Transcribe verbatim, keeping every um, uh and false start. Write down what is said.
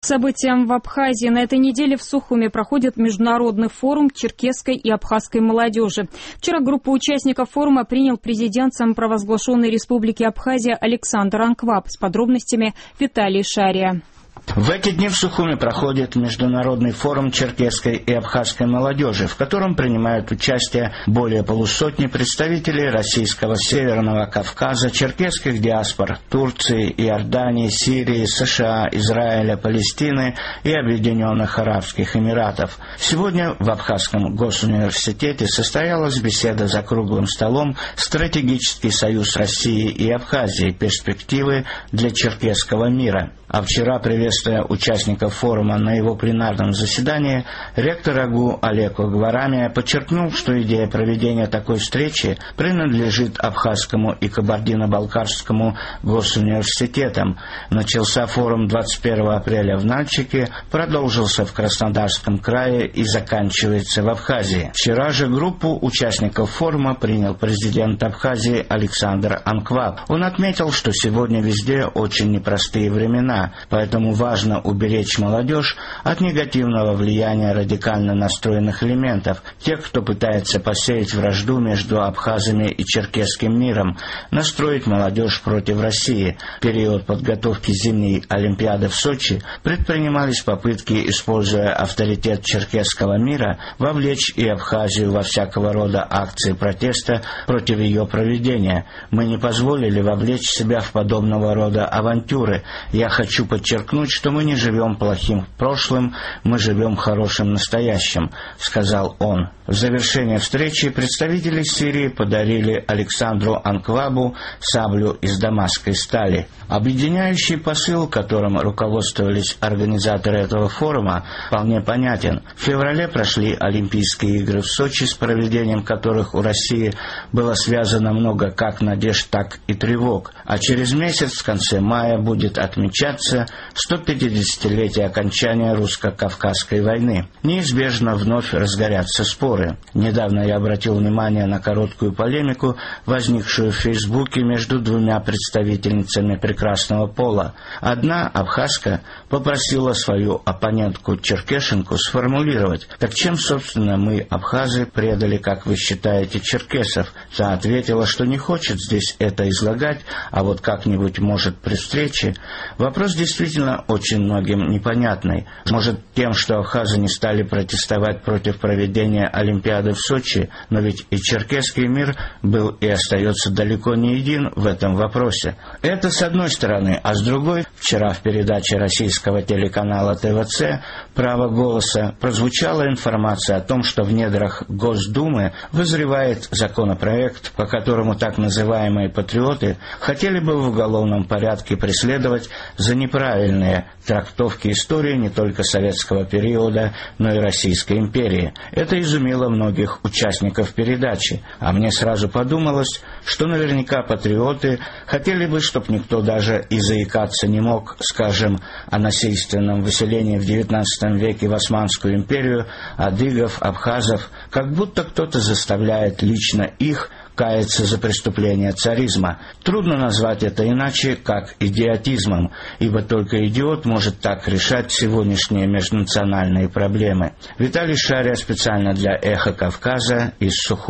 Событиям в Абхазии. На этой неделе в Сухуми проходит международный форум черкесской и абхазской молодежи. Вчера группу участников форума принял президент самопровозглашенной республики Абхазия Александр Анкваб. С подробностями Виталий Шария. В эти дни в Сухуми проходит международный форум черкесской и абхазской молодежи, в котором принимают участие более полусотни представителей российского Северного Кавказа, черкесских диаспор Турции, Иордании, Сирии, США, Израиля, Палестины и Объединенных Арабских Эмиратов. Сегодня в Абхазском госуниверситете состоялась беседа за круглым столом «Стратегический союз России и Абхазии. Перспективы для черкесского мира». А вчера, приветствуя участников форума на его пленарном заседании, ректор АГУ Олег Огварамия подчеркнул, что идея проведения такой встречи принадлежит Абхазскому и Кабардино-Балкарскому госуниверситетам. Начался форум двадцать первого апреля в Нальчике, продолжился в Краснодарском крае и заканчивается в Абхазии. Вчера же группу участников форума принял президент Абхазии Александр Анкваб. Он отметил, что сегодня везде очень непростые времена, поэтому важно уберечь молодежь от негативного влияния радикально настроенных элементов, тех, кто пытается посеять вражду между абхазами и черкесским миром, настроить молодежь против России. В период подготовки зимней Олимпиады в Сочи предпринимались попытки, используя авторитет черкесского мира, вовлечь и Абхазию во всякого рода акции протеста против ее проведения. Мы не позволили вовлечь себя в подобного рода авантюры. Я хочу Хочу подчеркнуть, что мы не живем плохим прошлым, мы живем хорошим настоящим, сказал он. В завершение встречи представители Сирии подарили Александру Анквабу саблю из дамасской стали. Объединяющий посыл, которым руководствовались организаторы этого форума, вполне понятен. В феврале прошли Олимпийские игры в Сочи, с проведением которых у России было связано много как надежд, так и тревог. А через месяц, в конце мая, будет отмечаться сто пятидесятилетие окончания русско-кавказской войны. Неизбежно вновь разгорятся споры. Недавно я обратил внимание на короткую полемику, возникшую в Фейсбуке между двумя представительницами прекрасного пола. Одна, абхазка, попросила свою оппонентку-черкешенку сформулировать: «Так чем, собственно, мы, абхазы, предали, как вы считаете, черкесов?» Та ответила, что не хочет здесь это излагать, а вот как-нибудь может при встрече. Вопрос действительно очень многим непонятный. Может, тем, что абхазы не стали протестовать против проведения Олимпиады в Сочи, но ведь и черкесский мир был и остается далеко не един в этом вопросе. Это с одной стороны, а с другой, вчера в передаче российского телеканала Тэ Вэ Цэ «Право голоса» прозвучала информация о том, что в недрах Госдумы вызревает законопроект, по которому так называемые патриоты хотели бы в уголовном порядке преследовать за неправильные трактовки истории не только советского периода, но и Российской империи. Это изумило многих участников передачи, а мне сразу подумалось, что наверняка патриоты хотели бы, чтобы никто даже и заикаться не мог, скажем, о насильственном выселении в девятнадцатом веке в Османскую империю адыгов, абхазов, как будто кто-то заставляет лично их каяться за преступления царизма. Трудно назвать это иначе, как идиотизмом, ибо только идиот может так решать сегодняшние межнациональные проблемы. Виталий Шария специально для «Эхо Кавказа» из Сухуми.